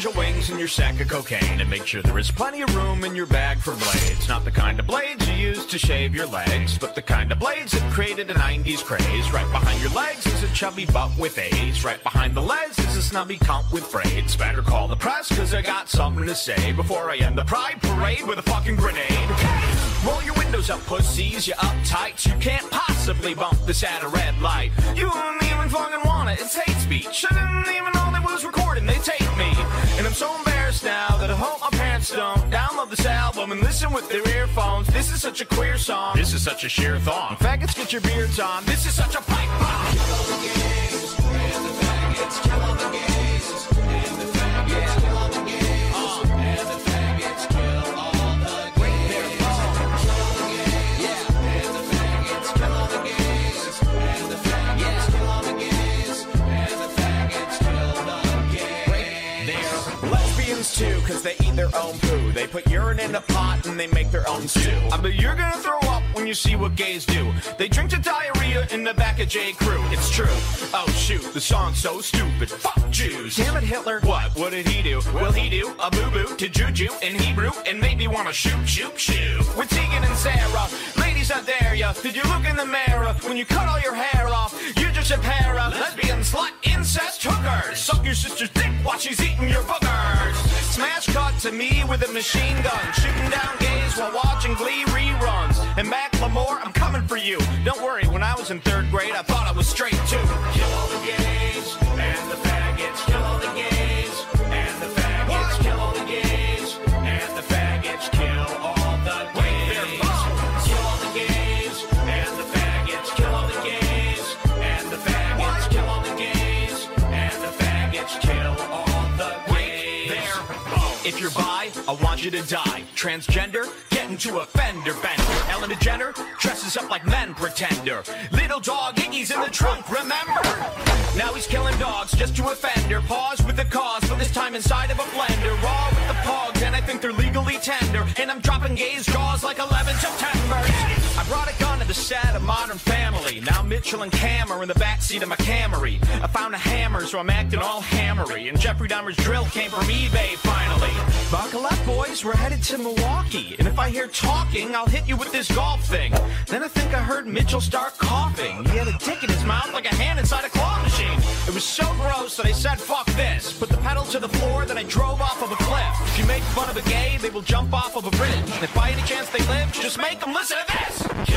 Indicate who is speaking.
Speaker 1: angel wings and your sack of cocaine, and make sure there is plenty of room in your bag for blades. Not the kind of blades you use to shave your legs, but the kind of blades that created a 90s craze. Right behind your legs is a chubby butt with AIDS. Right behind the legs is a snubby cunt with braids. Better call the press, cause I got something to say before I end the pride parade with a fucking grenade. Roll your windows up, pussies, you uptights. You can't possibly bump this at a red light. You don't even fucking want it, it's hate speech. I didn't even know they was recording, they tape me. And I'm so embarrassed now that I hope my parents don't download this album and listen with their earphones. This is such a queer song, this is such a sheer thong. Faggots, get your beards on, this is such a pipe bomb. Kill all the gays, and the faggots, kill all the gays, and the faggots, kill all the gays, and the faggots, kill all the gays. Too, cause they eat their own poo. They put urine in a pot and they make their own stew. I bet you're gonna throw up when you see what gays do. They drink to diarrhea in the back of J. Crew. It's true. Oh shoot, the song's so stupid. Fuck Jews. Damn it, Hitler. What did he do? Will he do a boo-boo to Juju in Hebrew and make me wanna shoot. With Tegan and Sarah, ladies, I dare ya. Did you look in the mirror when you cut all your hair off? You're just a pair of lesbian, slut, incest hookers. Suck your sister's dick while she's eating your boogers. Smash cut to me with a machine gun, shooting down gays while watching Glee reruns. And Macklemore, I'm coming for you. Don't worry, when I was in 3rd grade, I thought I was straight too. Kill all the gays and the faggots. Kill all the gays and the faggots. Kill all the gays and the faggots. Kill all the gays. Kill all the gays and the faggots. Kill all the gays and the faggots. Kill all the gays and the faggots. Kill all the gays. If you're bi, I want you to die. Transgender, get into a fender bender. Ellen DeGeneres dresses up like men pretender. Little dog Iggy's in the trunk, remember? Now he's killing dogs just to offend her. Pause with the cause, but this time inside of a blender. Raw with the pogs, and I think they're legally tender. And I'm dropping gays' jaws like 11 September. I brought a gun to the set of Modern Family. Now Mitchell and Cam are in the backseat of my Camry. I found a hammer, so I'm acting all hammery. And Jeffrey Dahmer's drill came from eBay finally. Buckle up, boys, we're headed to Milwaukee. And if I hear talking, I'll hit you with this golf thing. Then I think I heard Mitchell start coughing. He had a dick in his mouth like a hand inside a claw machine. It was so gross that I said, fuck this. Put the pedal to the floor, then I drove off of a cliff. If you make fun of a gay, they will jump off of a bridge. And if by any chance they live, just make them listen to this.